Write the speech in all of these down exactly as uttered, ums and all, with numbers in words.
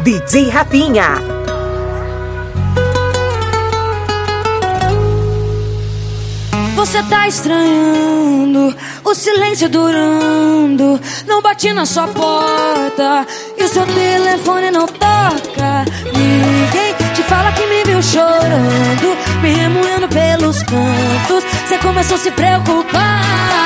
D J Rafinha. Você tá estranhando, o silêncio durando. Não bati na sua porta e o seu telefone não toca. Ninguém te fala que me viu chorando, me remoendo pelos cantos. Você começou a se preocupar.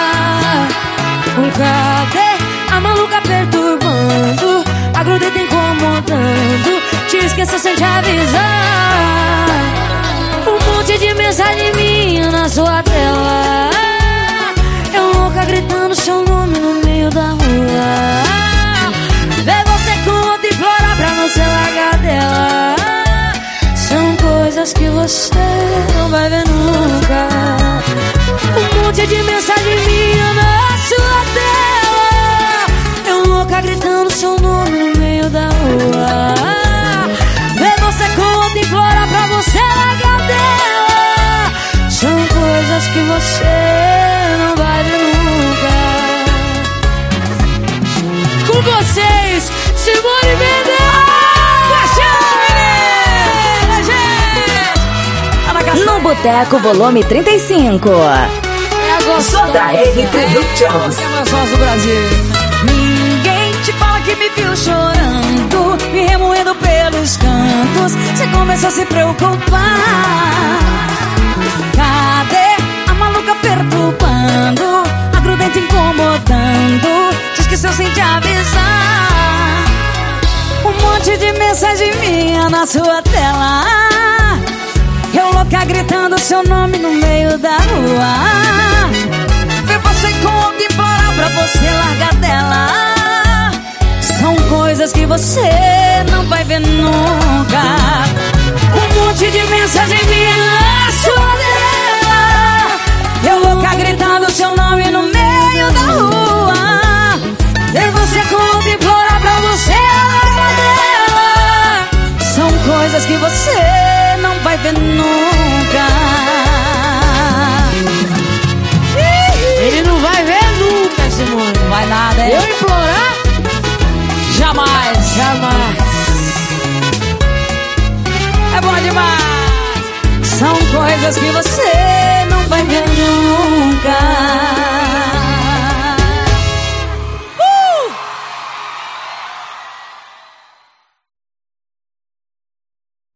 Cadê a maluca perturbando? A grudeta incomodando. Te esqueceu sem te avisar. Um monte de mensagem minha na sua tela. Eu louca gritando seu nome no meio da rua. Ver você com outra e implorar pra não ser largar dela. São coisas que você não vai ver nunca. Um monte de mensagem minha na sua tela. Eu louca gritando seu nome no meio da rua. Ver você com outra e implorar pra você largar dela. São coisas que você não vai ver nunca. Com vocês, Simone Mendes! No Boteco, volume trinta e cinco. É a gostosa J R Productions. É a mais fácil do Brasil. Ninguém te fala que me viu chorando, me remoendo pelos cantos. Você começou a se preocupar. Cadê a maluca perturbando? A grudenta incomodando. Te esqueceu sem te avisar. Um monte de mensagem minha na sua tela. Eu louca gritando seu nome no meio da rua. Ver você com outra implorar pra você largar dela. São coisas que você não vai ver nunca. Um monte de mensagem minha na sua tela. Eu louca gritando seu nome no meio da rua. Ver você com outra implorar pra você largar dela. São coisas que você não vai ver nunca. Ele não vai ver nunca, Simone. Não vai nada, é? Eu implorar? Jamais, Jamais. é bom demais. São coisas que você não vai ver nunca.